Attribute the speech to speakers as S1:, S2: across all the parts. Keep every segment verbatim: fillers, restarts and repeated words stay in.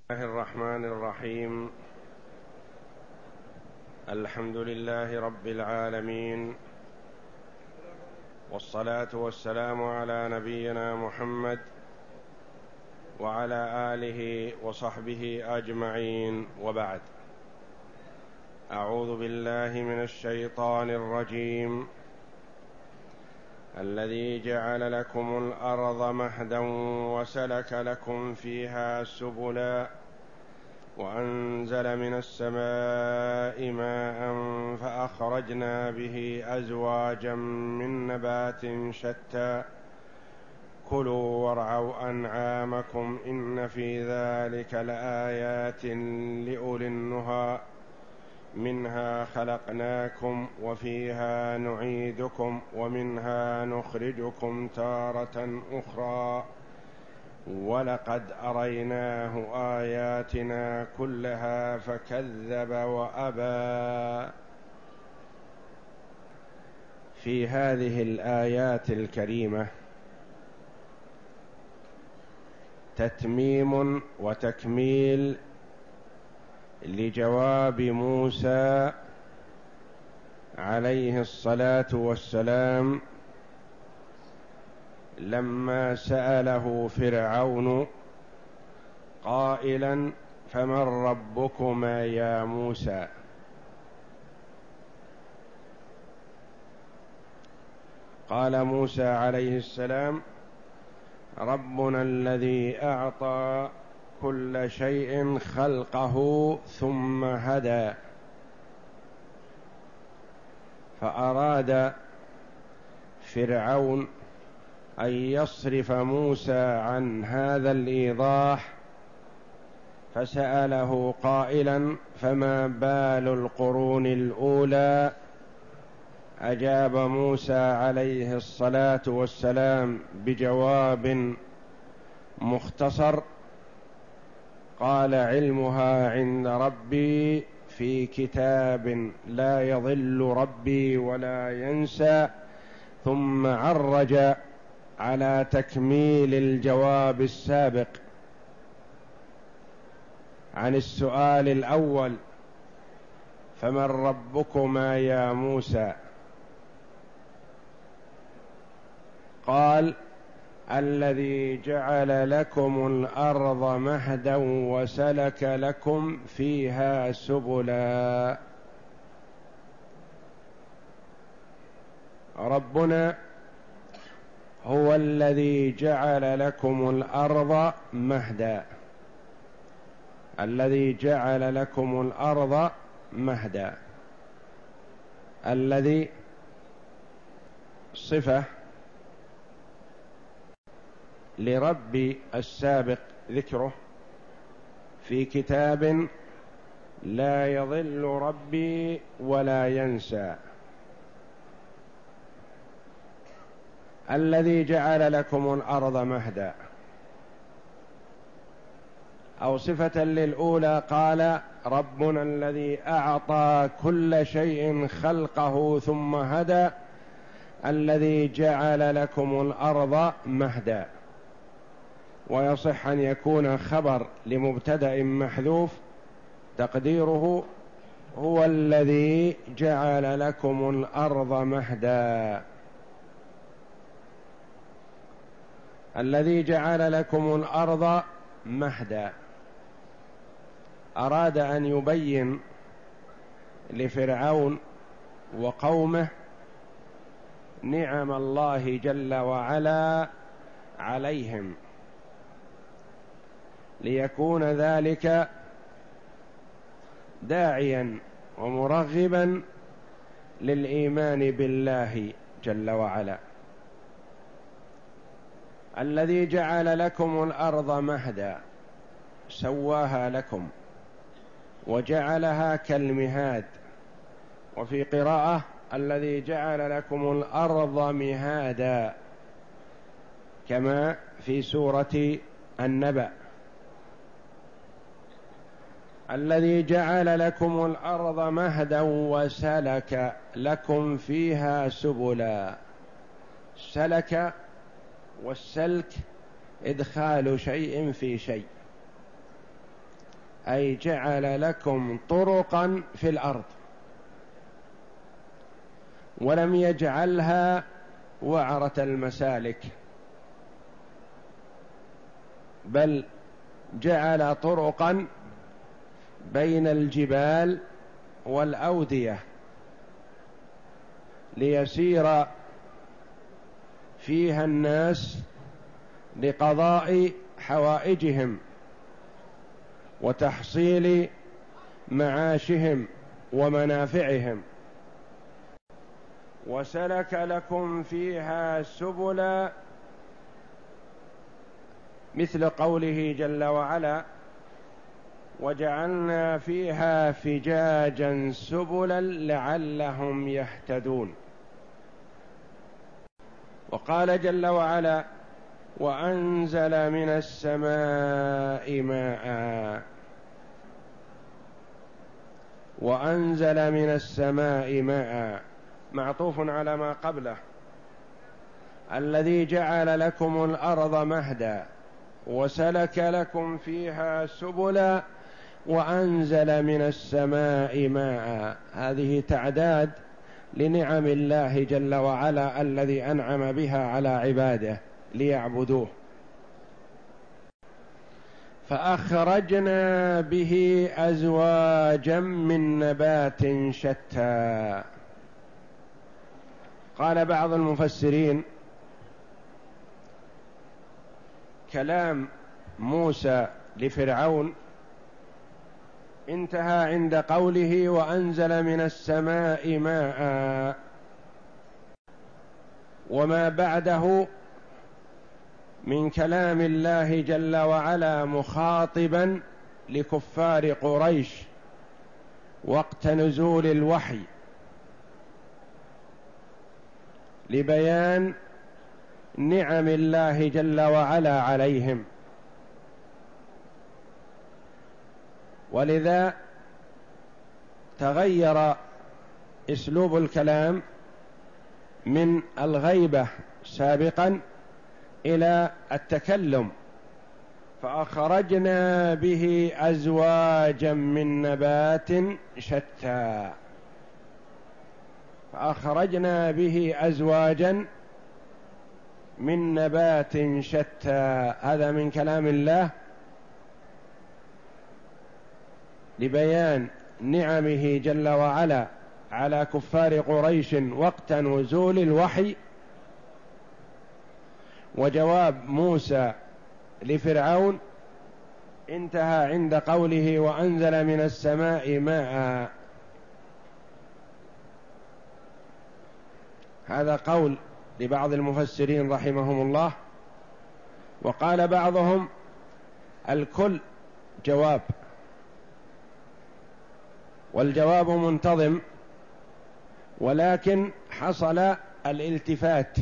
S1: الله الرحمن الرحيم. الحمد لله رب العالمين، والصلاة والسلام على نبينا محمد وعلى آله وصحبه أجمعين، وبعد. أعوذ بالله من الشيطان الرجيم. الذي جعل لكم الأرض مهدا وسلك لكم فيها سبلا وأنزل من السماء ماء فأخرجنا به أزواجا من نبات شتى كلوا وارعوا أنعامكم إن في ذلك لآيات لأولي النهى منها خلقناكم وفيها نعيدكم ومنها نخرجكم تارة أخرى ولقد أريناه آياتنا كلها فكذب وأبى. في هذه الآيات الكريمة تتميم وتكميل لجواب موسى عليه الصلاة والسلام لما سأله فرعون قائلا: فمن ربكما يا موسى؟ قال موسى عليه السلام: ربنا الذي أعطى كل شيء خلقه ثم هدى. فأراد فرعون أن يصرف موسى عن هذا الإيضاح، فسأله قائلا: فما بال القرون الأولى؟ أجاب موسى عليه الصلاة والسلام بجواب مختصر، قال: علمها عند ربي في كتاب لا يضل ربي ولا ينسى. ثم عرج على تكميل الجواب السابق عن السؤال الأول: فمن ربكما يا موسى؟ قال: الذي جعل لكم الأرض مهدا وسلك لكم فيها سبلا. ربنا هو الذي جعل لكم الأرض مهدا، الذي جعل لكم الأرض مهدا. الذي صفة لرب السابق ذكره في كتاب لا يضل ربي ولا ينسى. الذي جعل لكم الأرض مهدا، أو صفة للأولى قال: ربنا الذي أعطى كل شيء خلقه ثم هدى الذي جعل لكم الأرض مهدا. ويصح أن يكون خبر لمبتدأ محذوف تقديره هو الذي جعل لكم الأرض مهدا. الذي جعل لكم الأرض مهدا أراد أن يبين لفرعون وقومه نعم الله جل وعلا عليهم، ليكون ذلك داعيا ومرغبا للإيمان بالله جل وعلا. الذي جعل لكم الأرض مهدا، سواها لكم وجعلها كالمهاد. وفي قراءة: الذي جعل لكم الأرض مهادا، كما في سورة النبأ: الذي جعل لكم الأرض مهدا وسلك لكم فيها سبلا. سلك، والسلك إدخال شيء في شيء، أي جعل لكم طرقا في الأرض، ولم يجعلها وعرة المسالك، بل جعل طرقا بين الجبال والأودية ليسير فيها الناس لقضاء حوائجهم وتحصيل معاشهم ومنافعهم. وسلك لكم فيها سبلا، مثل قوله جل وعلا: وجعلنا فيها فجاجا سبلا لعلهم يهتدون. وقال جل وعلا: وأنزل من السماء ماء. وأنزل من السماء ماء معطوف على ما قبله: الذي جعل لكم الأرض مهدا وسلك لكم فيها سبلا وأنزل من السماء ماء. هذه تعداد لنعم الله جل وعلا الذي أنعم بها على عباده ليعبدوه. فأخرجنا به أزواجا من نبات شتى. قال بعض المفسرين: كلام موسى لفرعون انتهى عند قوله: وأنزل من السماء ماء، وما بعده من كلام الله جل وعلا مخاطبا لكفار قريش وقت نزول الوحي لبيان نعم الله جل وعلا عليهم. ولذا تغير اسلوب الكلام من الغيبة سابقا إلى التكلم. فأخرجنا به أزواجا من نبات شتى. فأخرجنا به أزواجا من نبات شتى، هذا من كلام الله لبيان نعمه جل وعلا على كفار قريش وقت نزول الوحي. وجواب موسى لفرعون انتهى عند قوله: وأنزل من السماء ماء. هذا قول لبعض المفسرين رحمهم الله. وقال بعضهم: الكل جواب، والجواب منتظم، ولكن حصل الالتفات.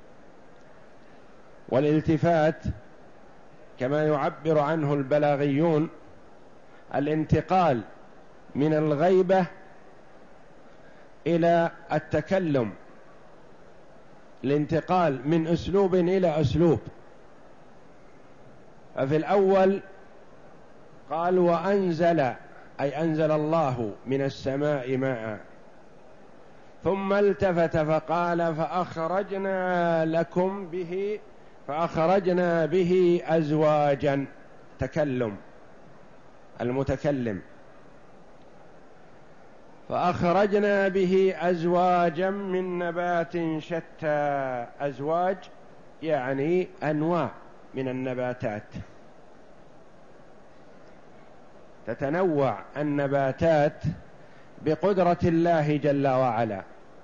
S1: والالتفات كما يعبر عنه البلاغيون الانتقال من الغيبة إلى التكلم، الانتقال من أسلوب إلى أسلوب. ففي الأول قال: وأنزل، أي أنزل الله من السماء ماء، ثم التفت فقال: فأخرجنا لكم به فأخرجنا به أزواجا، تكلم المتكلم، فأخرجنا به أزواجا من نبات شتى. أزواج يعني أنواع من النباتات، تتنوع النباتات بقدرة الله جل وعلا.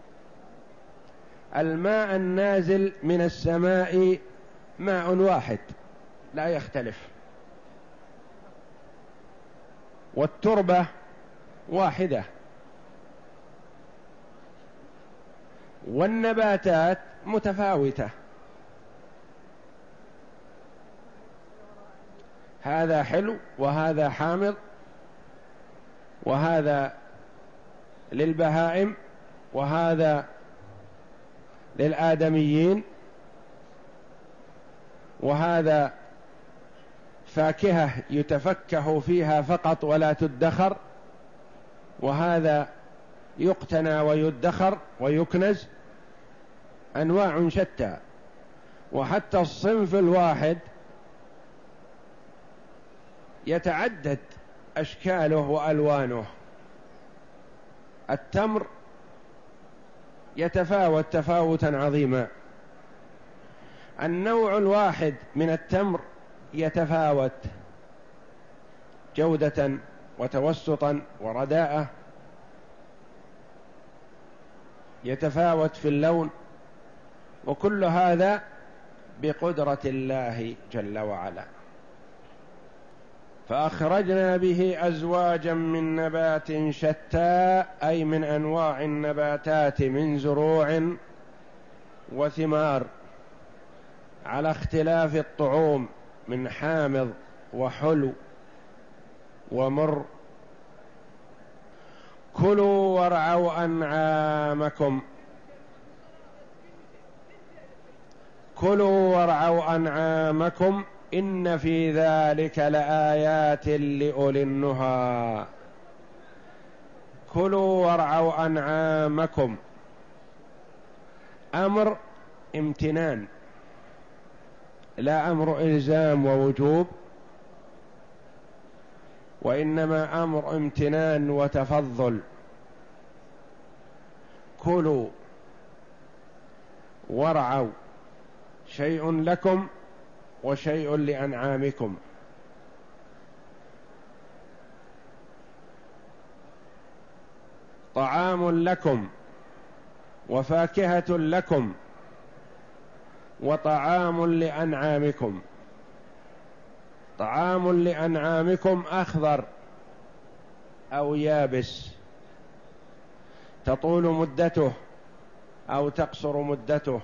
S1: الماء النازل من السماء ماء واحد لا يختلف، والتربة واحدة، والنباتات متفاوتة. هذا حلو وهذا حامض، وهذا للبهائم وهذا للآدميين، وهذا فاكهة يتفكه فيها فقط ولا تدخر، وهذا يقتنى ويدخر ويكنز، أنواع شتى. وحتى الصنف الواحد يتعدد أشكاله وألوانه. التمر يتفاوت تفاوتا عظيما، النوع الواحد من التمر يتفاوت جودة وتوسطا ورداءة، يتفاوت في اللون، وكل هذا بقدرة الله جل وعلا. فأخرجنا به أزواجا من نبات شتى، أي من أنواع النباتات من زروع وثمار، على اختلاف الطعوم من حامض وحلو ومر. كلوا وارعوا أنعامكم كلوا وارعوا أنعامكم إن في ذلك لآيات لأولي النهى. كلوا وارعوا أنعامكم، أمر امتنان لا أمر إلزام ووجوب، وإنما أمر امتنان وتفضل. كلوا وارعوا، شيء لكم وشيء لأنعامكم. طعام لكم وفاكهة لكم وطعام لأنعامكم. طعام لأنعامكم أخضر أو يابس، تطول مدته أو تقصر مدته.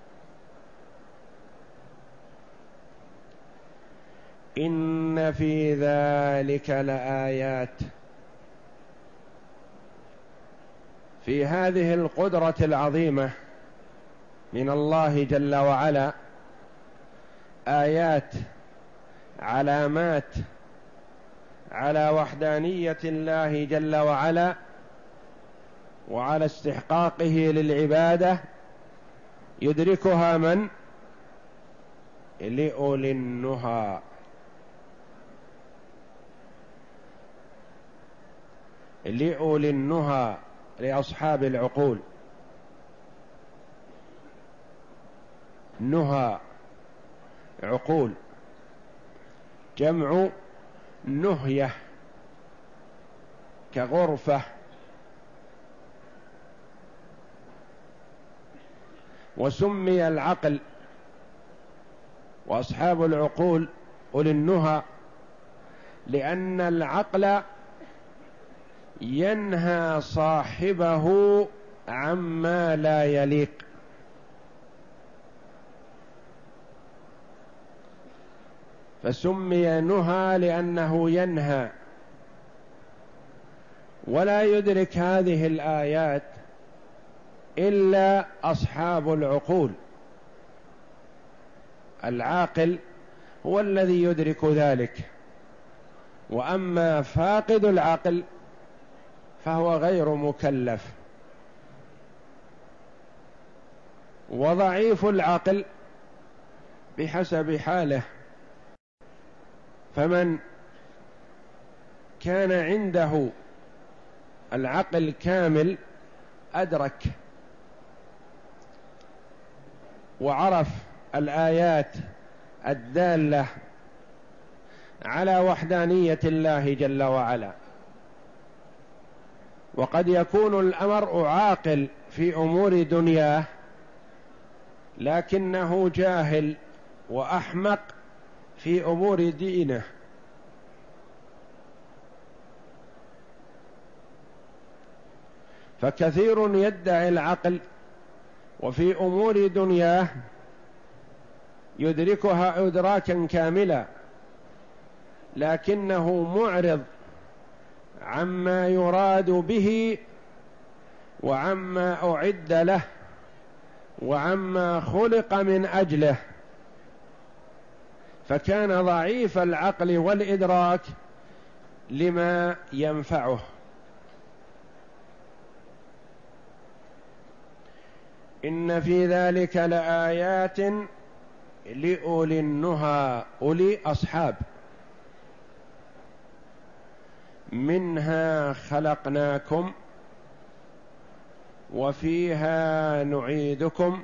S1: إن في ذلك لآيات، في هذه القدرة العظيمة من الله جل وعلا آيات، علامات على وحدانية الله جل وعلا وعلى استحقاقه للعبادة، يدركها من؟ لأولي النهى. لأولي النهى، لأصحاب العقول. نهى عقول، جمع نهية كغرفة. وسمي العقل وأصحاب العقول أولي النهى لأن العقل ينهى صاحبه عما لا يليق. فسمي نهى لأنه ينهى، ولا يدرك هذه الآيات إلا أصحاب العقول. العاقل هو الذي يدرك ذلك، وأما فاقد العقل فهو غير مكلف. وضعيف العقل بحسب حاله، فمن كان عنده العقل كامل أدرك وعرف الآيات الدالة على وحدانية الله جل وعلا. وقد يكون الأمر عاقل في أمور دنياه لكنه جاهل وأحمق في أمور دينه. فكثير يدعي العقل وفي أمور دنياه يدركها إدراكا كاملا، لكنه معرض عما يراد به وعما أعد له وعما خلق من أجله، فكان ضعيف العقل والإدراك لما ينفعه. إن في ذلك لآيات لأولي النهى، أولي أصحاب. منها خلقناكم وفيها نعيدكم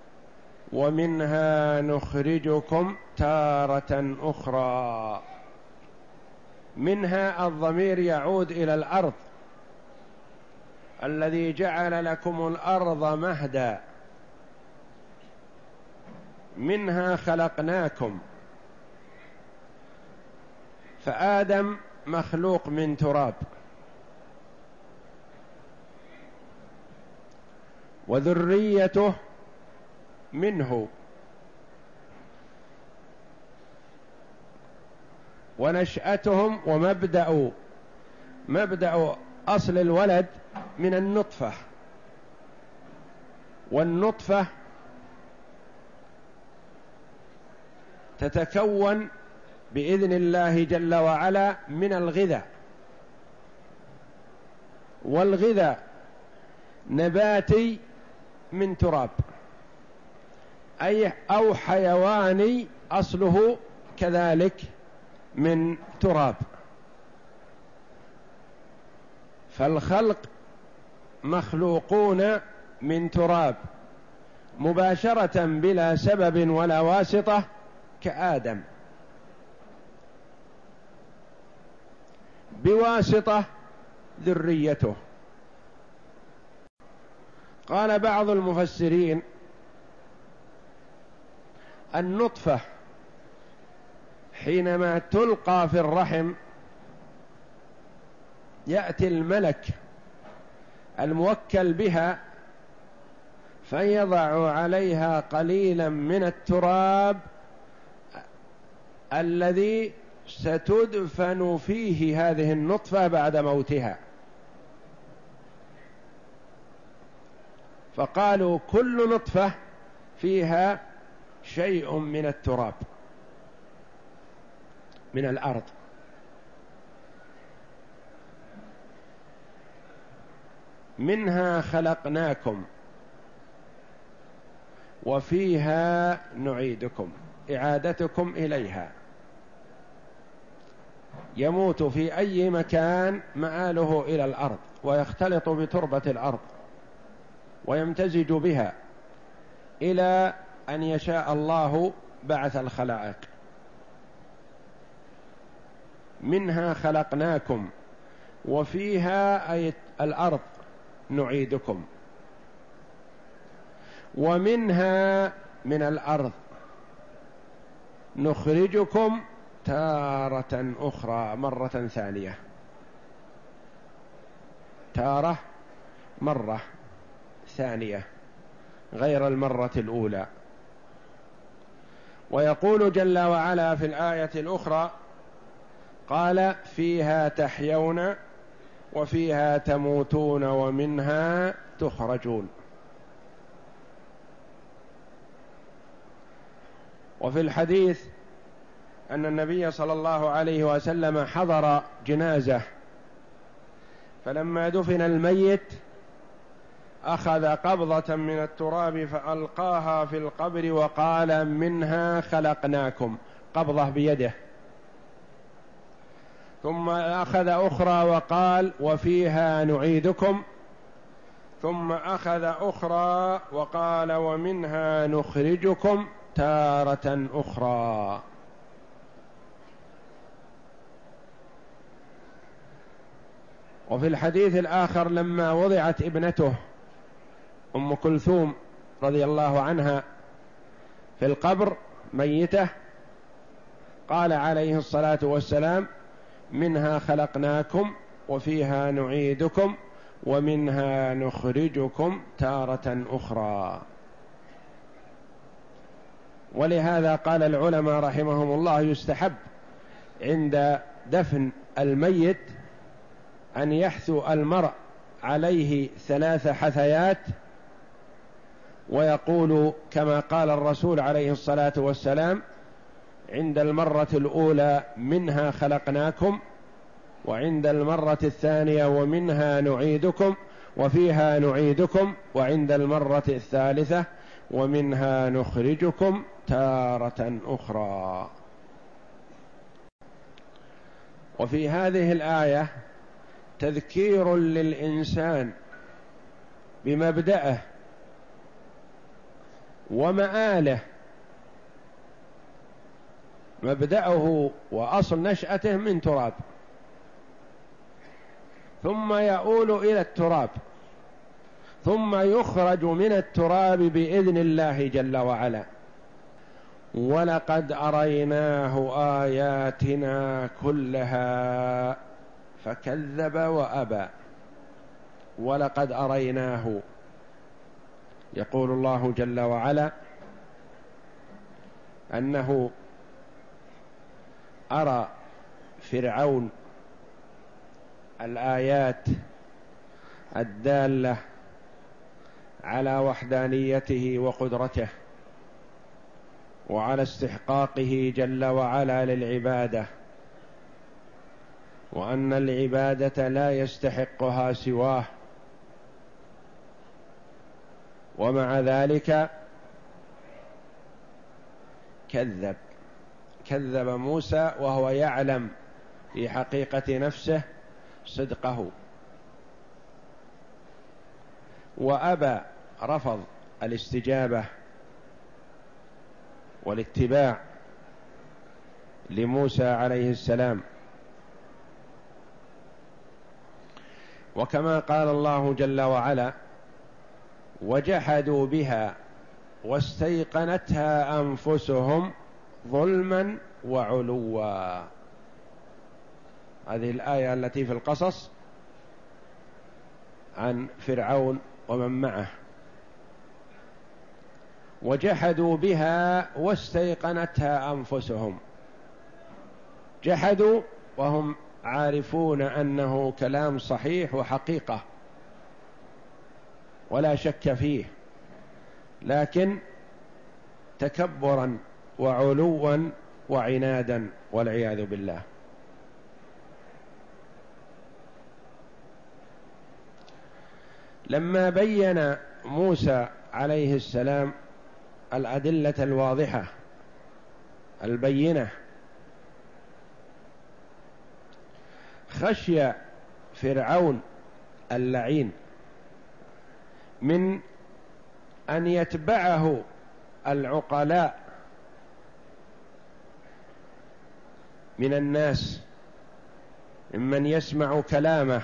S1: ومنها نخرجكم تارة أخرى. منها الضمير يعود إلى الأرض، الذي جعل لكم الأرض مهدا. منها خلقناكم، فآدم مخلوق من تراب، وذريته منه، ونشأتهم ومبدأ مبدأ أصل الولد من النطفة، والنطفة تتكون بإذن الله جل وعلا من الغذاء، والغذاء نباتي من تراب، أي أو حيواني أصله كذلك من تراب. فالخلق مخلوقون من تراب مباشرة بلا سبب ولا واسطة كآدم، بواسطة ذريته. قال بعض المفسرين: النطفة حينما تلقى في الرحم يأتي الملك الموكل بها فيضع عليها قليلا من التراب الذي ستدفن فيه هذه النطفة بعد موتها. فقالوا كل نطفة فيها شيء من التراب من الأرض. منها خلقناكم وفيها نعيدكم، إعادتكم إليها. يموت في أي مكان مآله إلى الأرض، ويختلط بتربة الأرض ويمتزج بها إلى أن يشاء الله بعث الخلائق. منها خلقناكم وفيها أي الأرض نعيدكم، ومنها من الأرض نخرجكم تارة أخرى، مرة ثانية. تارة مرة ثانية غير المرة الأولى. ويقول جل وعلا في الآية الأخرى: قال فيها تحيون وفيها تموتون ومنها تخرجون. وفي الحديث أن النبي صلى الله عليه وسلم حضر جنازة، فلما دفن الميت أخذ قبضة من التراب فألقاها في القبر وقال: منها خلقناكم، قبضة بيده. ثم أخذ أخرى وقال: وفيها نعيدكم. ثم أخذ أخرى وقال: ومنها نخرجكم تارة أخرى. وفي الحديث الآخر لما وضعت ابنته أم كلثوم رضي الله عنها في القبر ميتة، قال عليه الصلاة والسلام: منها خلقناكم وفيها نعيدكم ومنها نخرجكم تارة أخرى. ولهذا قال العلماء رحمهم الله: يستحب عند دفن الميت أن يحثو المرء عليه ثلاث حثيات، ويقول كما قال الرسول عليه الصلاة والسلام: عند المرة الأولى منها خلقناكم، وعند المرة الثانية ومنها نعيدكم وفيها نعيدكم، وعند المرة الثالثة ومنها نخرجكم تارة أخرى. وفي هذه الآية تذكير للإنسان بمبدأه ومآله، مبدأه وأصل نشأته من تراب، ثم يؤول إلى التراب، ثم يخرج من التراب بإذن الله جل وعلا. ولقد أريناه آياتنا كلها فكذب وأبى. ولقد أريناه، يقول الله جل وعلا أنه أرى فرعون الآيات الدالة على وحدانيته وقدرته وعلى استحقاقه جل وعلا للعبادة، وأن العبادة لا يستحقها سواه، ومع ذلك كذب كذب موسى وهو يعلم في حقيقة نفسه صدقه، وأبى، رفض الاستجابة والاتباع لموسى عليه السلام. وكما قال الله جل وعلا: وجحدوا بها واستيقنتها أنفسهم ظلما وعلوا. هذه الآية التي في القصص عن فرعون ومن معه. وجحدوا بها واستيقنتها أنفسهم، جحدوا وهم عارفون أنه كلام صحيح وحقيقة ولا شك فيه، لكن تكبرا وعلوا وعنادا والعياذ بالله. لما بين موسى عليه السلام الأدلة الواضحة البينة، خشي فرعون اللعين من أن يتبعه العقلاء من الناس ممن يسمع كلامه،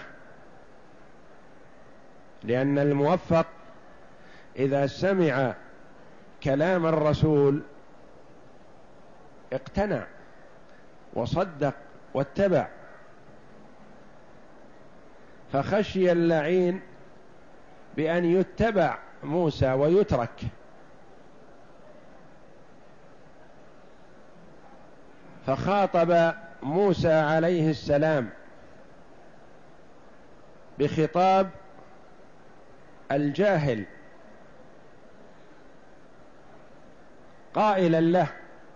S1: لأن الموفق إذا سمع كلام الرسول اقتنع وصدق واتبع. فخشي اللعين بأن يتبع موسى ويترك، فخاطب موسى عليه السلام بخطاب الجاهل قائلا له: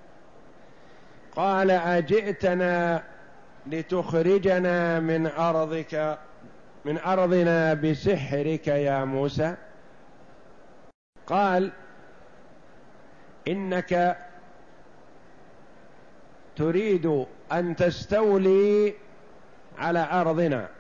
S1: قال أجئتنا لتخرجنا من أرضك من أرضنا بسحرك يا موسى؟ قال: إنك تريد أن تستولي على أرضنا،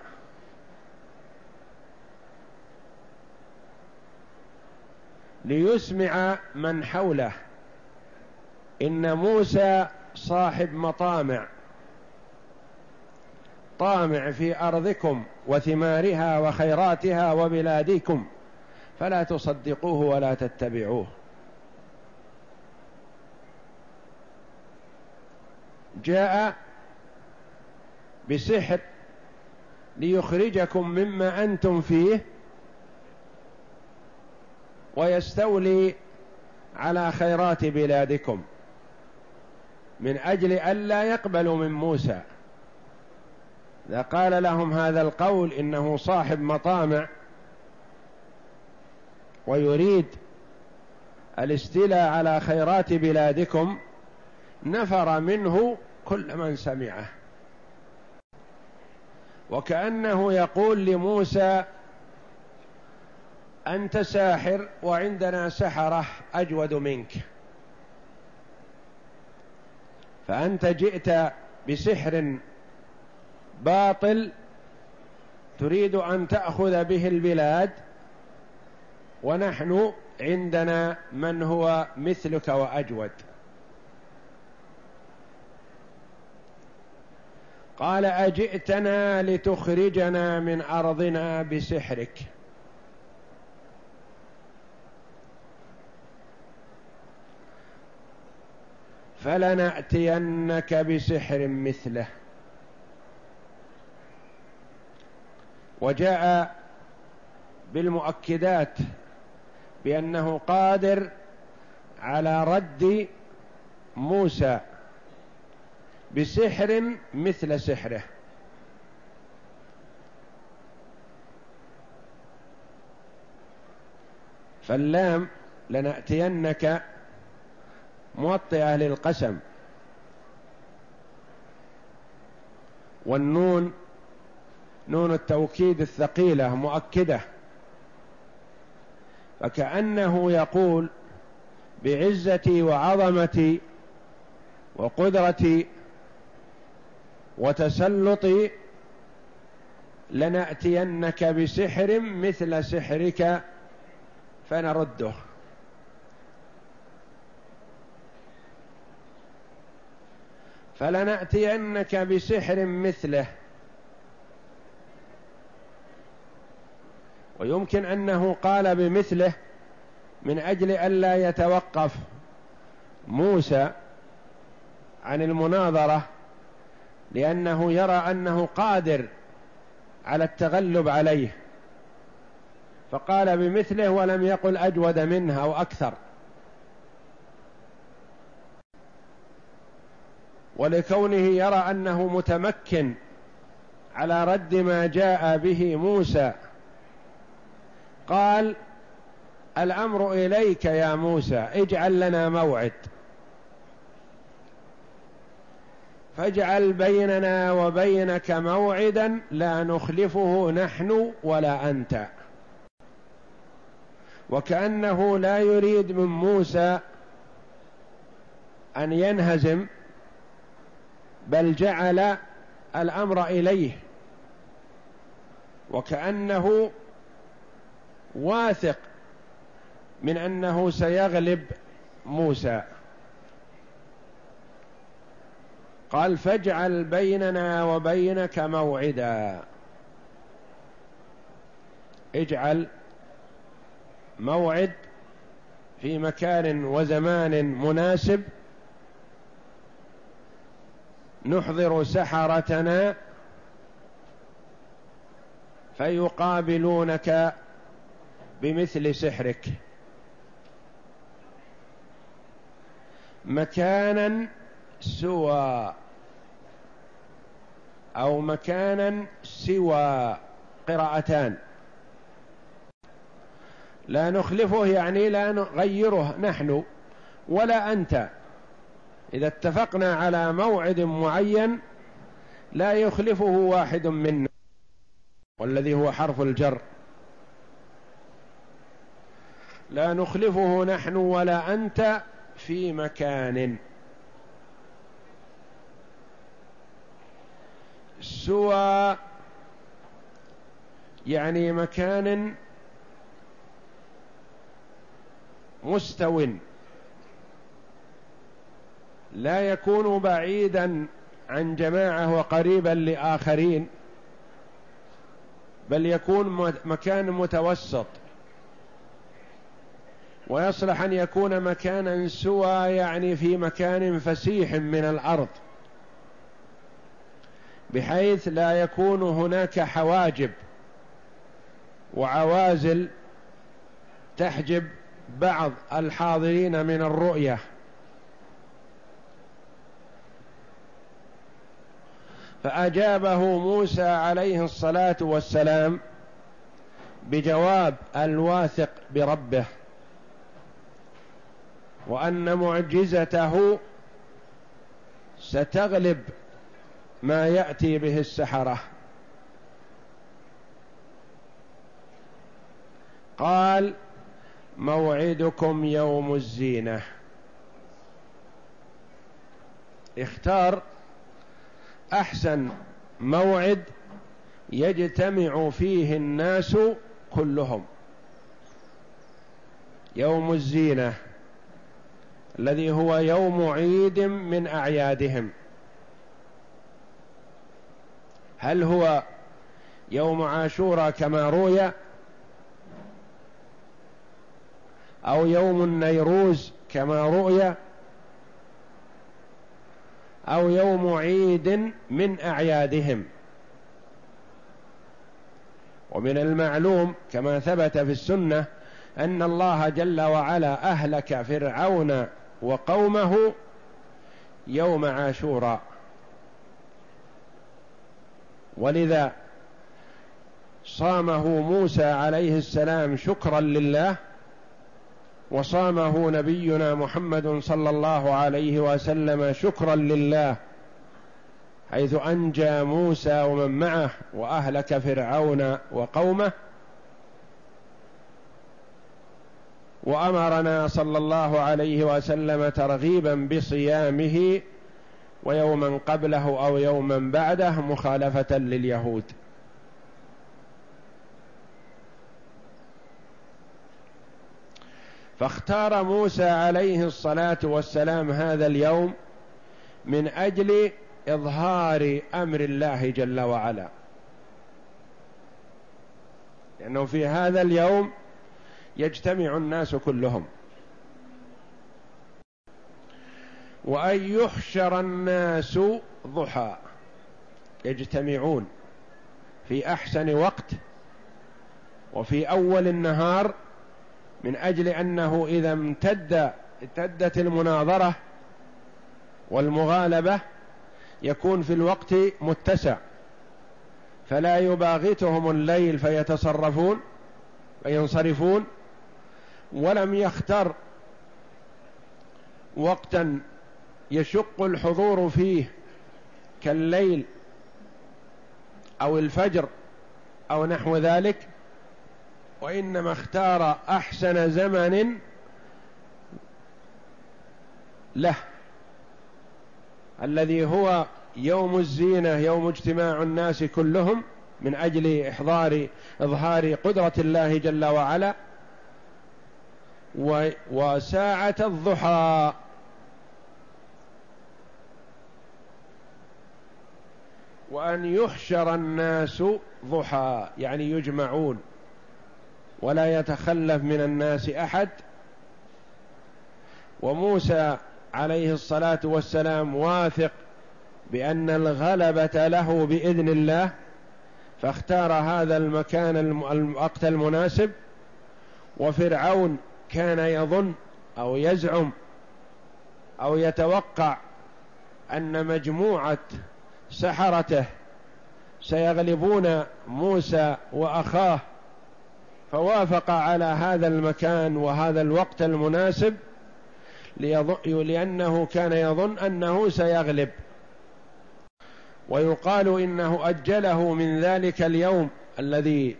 S1: ليسمع من حوله إن موسى صاحب مطامع، طامع في أرضكم وثمارها وخيراتها وبلادكم، فلا تصدقوه ولا تتبعوه. جاء بسحر ليخرجكم مما أنتم فيه ويستولي على خيرات بلادكم، من أجل ألا يقبلوا من موسى. إذا قال لهم هذا القول إنه صاحب مطامع ويريد الاستيلاء على خيرات بلادكم، نفر منه كل من سمعه، وكأنه يقول لموسى أنت ساحر وعندنا سحرة أجود منك، فأنت جئت بسحر باطل تريد أن تأخذ به البلاد، ونحن عندنا من هو مثلك وأجود. قال أجئتنا لتخرجنا من أرضنا بسحرك، فلنأتينك بسحر مثله. وجاء بالمؤكدات بأنه قادر على رد موسى بسحر مثل سحره. فاللام لنأتينك موطئة للقسم، والنون نون التوكيد الثقيلة مؤكدة، فكأنه يقول بعزتي وعظمتي وقدرتي وتسلطي لنأتينك بسحر مثل سحرك فنرده. فلنأتينك بسحر مثله، ويمكن أنه قال بمثله من أجل ألا يتوقف موسى عن المناظرة، لأنه يرى أنه قادر على التغلب عليه، فقال بمثله ولم يقل أجود منه أو أكثر. ولكونه يرى أنه متمكن على رد ما جاء به موسى قال الأمر إليك يا موسى، اجعل لنا موعد، فاجعل بيننا وبينك موعدا لا نخلفه نحن ولا أنت. وكأنه لا يريد من موسى أن ينهزم، بل جعل الأمر إليه، وكأنه واثق من أنه سيغلب موسى. قال فاجعل بيننا وبينك موعدا، اجعل موعد في مكان وزمان مناسب، نحضر سحرتنا فيقابلونك بمثل سحرك، مكانا سوى أو مكانا سوى، قراءتان. لا نخلفه يعني لا نغيره نحن ولا أنت، إذا اتفقنا على موعد معين لا يخلفه واحد منا، والذي هو حرف الجر. لا نخلفه نحن ولا أنت في مكان سوى، يعني مكان مستو، لا يكون بعيدا عن جماعة وقريبا لآخرين، بل يكون مكان متوسط. ويصلح أن يكون مكانا سوى يعني في مكان فسيح من الأرض، بحيث لا يكون هناك حواجب وعوازل تحجب بعض الحاضرين من الرؤية. فأجابه موسى عليه الصلاة والسلام بجواب الواثق بربه، وأن معجزته ستغلب ما يأتي به السحرة. قال موعدكم يوم الزينة. اختار أحسن موعد يجتمع فيه الناس كلهم، يوم الزينة الذي هو يوم عيد من أعيادهم. هل هو يوم عاشوراء كما روي، أو يوم النيروز كما رؤي، أو يوم عيد من أعيادهم؟ ومن المعلوم كما ثبت في السنة أن الله جل وعلا أهلك فرعون وقومه يوم عاشوراء، ولذا صامه موسى عليه السلام شكرا لله، وصامه نبينا محمد صلى الله عليه وسلم شكرا لله، حيث أنجى موسى ومن معه وأهلك فرعون وقومه. وأمرنا صلى الله عليه وسلم ترغيبا بصيامه ويوما قبله أو يوما بعده مخالفة لليهود. فاختار موسى عليه الصلاة والسلام هذا اليوم من أجل إظهار أمر الله جل وعلا، لأنه في هذا اليوم يجتمع الناس كلهم. وأن يحشر الناس ضحى، يجتمعون في أحسن وقت وفي أول النهار، من أجل أنه إذا امتد امتدت المناظرة والمغالبة يكون في الوقت متسع، فلا يباغتهم الليل فيتصرفون وينصرفون. ولم يختر وقتا يشق الحضور فيه كالليل أو الفجر أو نحو ذلك، وإنما اختار أحسن زمن له الذي هو يوم الزينة، يوم اجتماع الناس كلهم، من أجل إحضار إظهار قدرة الله جل وعلا. وساعة الضحى، وأن يحشر الناس ضحى يعني يجمعون ولا يتخلف من الناس أحد. وموسى عليه الصلاة والسلام واثق بأن الغلبة له بإذن الله، فاختار هذا المكان الوقت المناسب. وفرعون كان يظن أو يزعم أو يتوقع أن مجموعة سحرته سيغلبون موسى وأخاه، فوافق على هذا المكان وهذا الوقت المناسب لأنه كان يظن أنه سيغلب. ويقال إنه أجله من ذلك اليوم الذي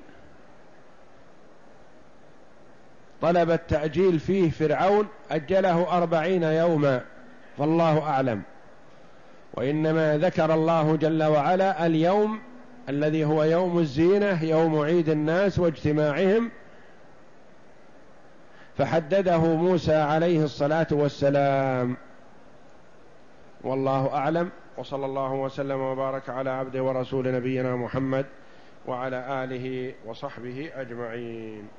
S1: طلب التأجيل فيه فرعون، أجله أربعين يوما، فالله أعلم. وإنما ذكر الله جل وعلا اليوم الذي هو يوم الزينة، يوم عيد الناس واجتماعهم، فحدده موسى عليه الصلاة والسلام. والله أعلم، وصلى الله وسلم وبارك على عبده ورسول نبينا محمد وعلى آله وصحبه أجمعين.